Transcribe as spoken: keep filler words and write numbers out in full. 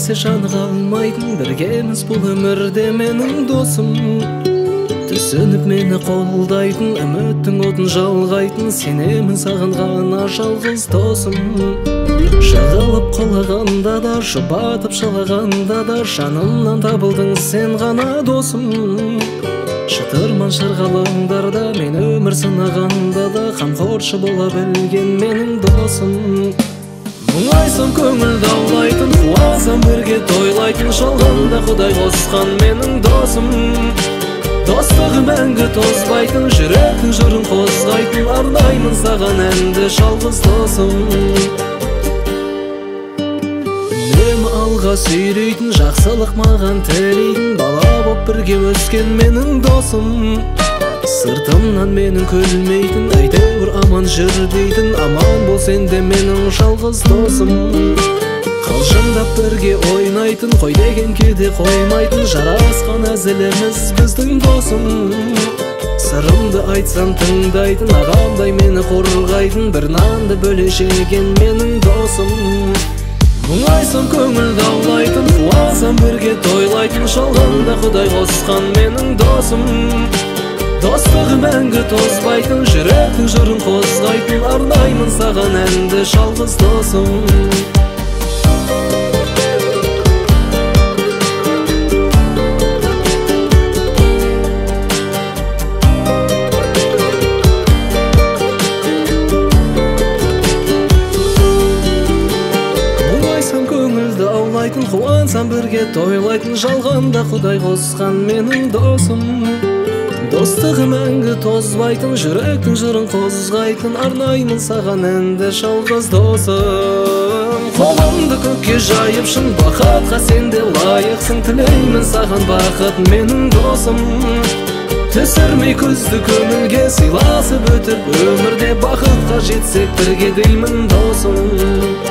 кетсе жаны қалмайтын, біргеміз бұл өмірде менің досым. Түсініп мені қолдайтын, үміттің отын жалғайтын, сенемін саған ғана жалғыз досым. Жығылып құлағанда да, жұбатып жылағанда да, жанымнан табылдың сен ғана досым. Шытырман шырғалаңдарда, мен өмір сынағанда да, қамқоршы бола білген менің досым. Мұңайсам көңілді аулайтын, қуансам бірге тойлайтын, жалғанда Құдай қосқан менің досым. Достығы мәңгі тозбайтын, жүректің жырын қозғайтын, арнаймын саған әнді жалғыз досым. Үнемі алға сүйрейтін, жақсылық маған тілейтін, бала боп бірге өскен менің досым. Сыртымнан менің күлмейтін, әйтеуір аман жүр дейтін, аман бол сен де менің жалғыз досым. Қалжыңдап бірге ойнайтын, қой деген кеде қоймайтын, жарасқан әзіліміз біздің досым. Сырымды айтсам тыңдайтын, ағамдай мені қорғайтын, бір нанды бөле жеген менің досым. Мұңайсам көңілді аулайтын, қуансам бірге тойлайтын, жалғанда Құдай қосқан менің досым. Достығы мәңгі тозбайтын, жүректің жырын қозғайтын, арнаймын саған әнді жалғыз досым. Қуансам бірге тойлайтын, жалғанда Құдай қосқан менің досым. Достығы мәңгі тозбайтын, жүректің жырын қозғайтын, арнаймын саған әнді жалғыз досым. Қолымды көкке жайып шын бақытқа сен де лайықсың, тілеймін саған бақыт менің досым. Түсірмей көзді көңілге сыйласып өтіп, өмірде бақытқа жетсек бірге деймін досым.